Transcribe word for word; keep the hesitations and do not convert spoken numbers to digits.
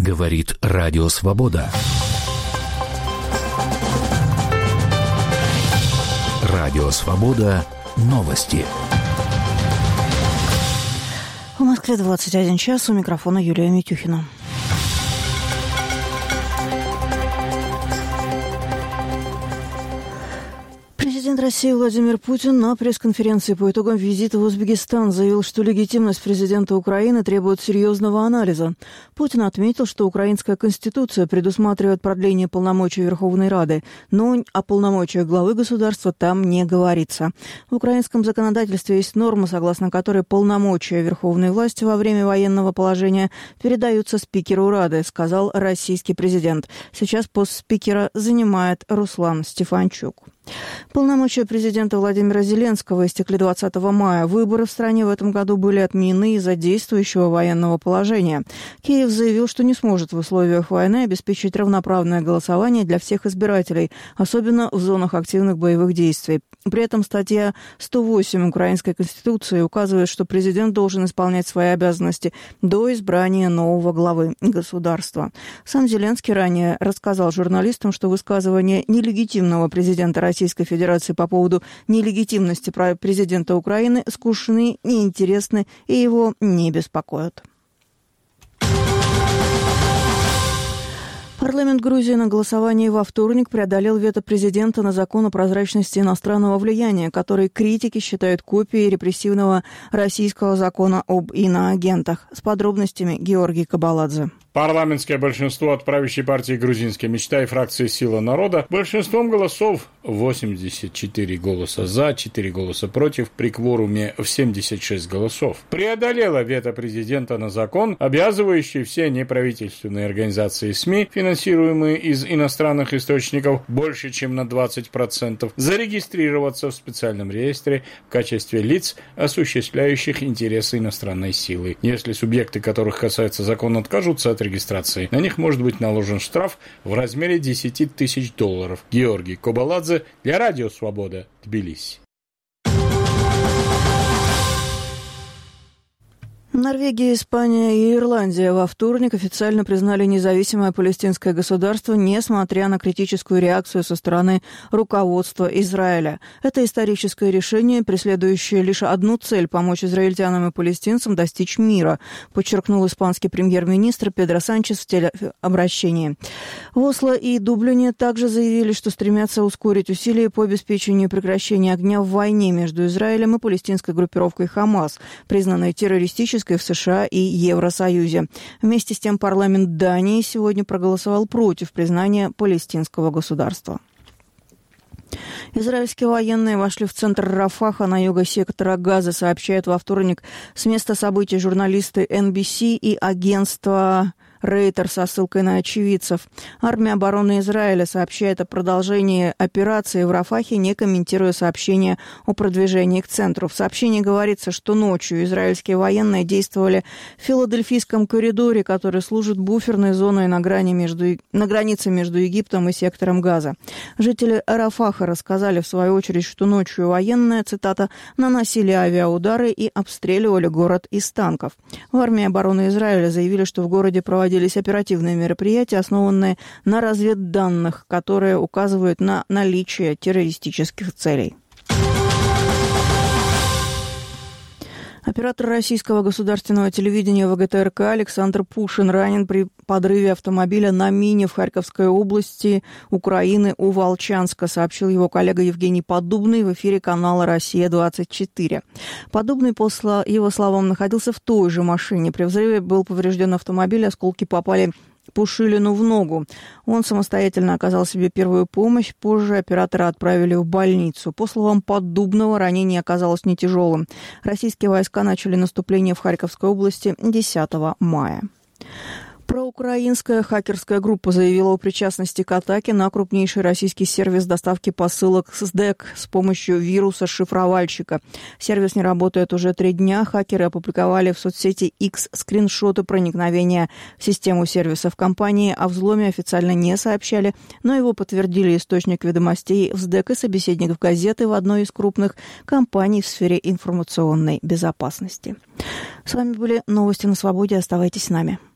Говорит Радио Свобода. Радио Свобода. Новости. В Москве двадцать один час. У микрофона Юлия Митюхина. Президент России Владимир Путин на пресс-конференции по итогам визита в Узбекистан заявил, что легитимность президента Украины требует серьезного анализа. Путин отметил, что украинская конституция предусматривает продление полномочий Верховной Рады, но о полномочиях главы государства там не говорится. В украинском законодательстве есть норма, согласно которой полномочия верховной власти во время военного положения передаются спикеру Рады, сказал российский президент. Сейчас пост спикера занимает Руслан Стефанчук. Полномочия президента Владимира Зеленского истекли двадцатого мая. Выборы в стране в этом году были отменены из-за действующего военного положения. Киев заявил, что не сможет в условиях войны обеспечить равноправное голосование для всех избирателей, особенно в зонах активных боевых действий. При этом статья сто восемь Украинской Конституции указывает, что президент должен исполнять свои обязанности до избрания нового главы государства. Сам Зеленский ранее рассказал журналистам, что высказывания нелегитимного президента Российской Федерации по поводу нелегитимности президента Украины скучны, неинтересны и его не беспокоят. Парламент Грузии на голосовании во вторник преодолел вето президента на закон о прозрачности иностранного влияния, который критики считают копией репрессивного российского закона об иноагентах. С подробностями Георгий Кабаладзе. Парламентское большинство от правящей партии «Грузинская мечта» и фракции «Сила народа» большинством голосов восемьдесят четыре голоса за, четыре голоса против при кворуме в семьдесят шесть голосов преодолело вето президента на закон, обязывающий все неправительственные организации СМИ, финансируемые из иностранных источников больше чем на двадцать процентов, зарегистрироваться в специальном реестре в качестве лиц, осуществляющих интересы иностранной силы. Если субъекты, которых касается закон, откажутся от регистрации, на них может быть наложен штраф в размере десять тысяч долларов. Георгий Кобаладзе для Радио Свобода, Тбилиси. Норвегия, Испания и Ирландия во вторник официально признали независимое палестинское государство, несмотря на критическую реакцию со стороны руководства Израиля. Это историческое решение, преследующее лишь одну цель – помочь израильтянам и палестинцам достичь мира, подчеркнул испанский премьер-министр Педро Санчес в телеобращении. В Осло и Дублине также заявили, что стремятся ускорить усилия по обеспечению прекращения огня в войне между Израилем и палестинской группировкой «Хамас», признанной террористической в США и Евросоюзе. Вместе с тем парламент Дании сегодня проголосовал против признания палестинского государства. Израильские военные вошли в центр Рафаха на юге сектора Газа, сообщают во вторник с места событий журналисты эн би си и агентство Рейтер со ссылкой на очевидцев. Армия обороны Израиля сообщает о продолжении операции в Рафахе, не комментируя сообщения о продвижении к центру. В сообщении говорится, что ночью израильские военные действовали в Филадельфийском коридоре, который служит буферной зоной на, грани между, на границе между Египтом и сектором Газа. Жители Рафаха рассказали, в свою очередь, что ночью военные, цитата, наносили авиаудары и обстреливали город из танков. В армии обороны Израиля заявили, что в городе проводили Проводились оперативные мероприятия, основанные на разведданных, которые указывают на наличие террористических целей. Оператор российского государственного телевидения вэ гэ тэ эр ка Александр Пушин ранен при подрыве автомобиля на мине в Харьковской области Украины у Волчанска, сообщил его коллега Евгений Поддубный в эфире канала «Россия-двадцать четыре». Поддубный, по его словам, находился в той же машине. При взрыве был поврежден автомобиль, осколки попали Пушилину в ногу. Он самостоятельно оказал себе первую помощь. Позже оператора отправили в больницу. По словам Поддубного, ранение оказалось не тяжелым. Российские войска начали наступление в Харьковской области десятого мая. Проукраинская хакерская группа заявила о причастности к атаке на крупнейший российский сервис доставки посылок эс дэ ка с помощью вируса-шифровальщика. Сервис не работает уже три дня. Хакеры опубликовали в соцсети X скриншоты проникновения в систему сервисов компании. О взломе официально не сообщали, но его подтвердили источник ведомостей в эс дэ ка и собеседников газеты в одной из крупных компаний в сфере информационной безопасности. С вами были новости на Свободе. Оставайтесь с нами.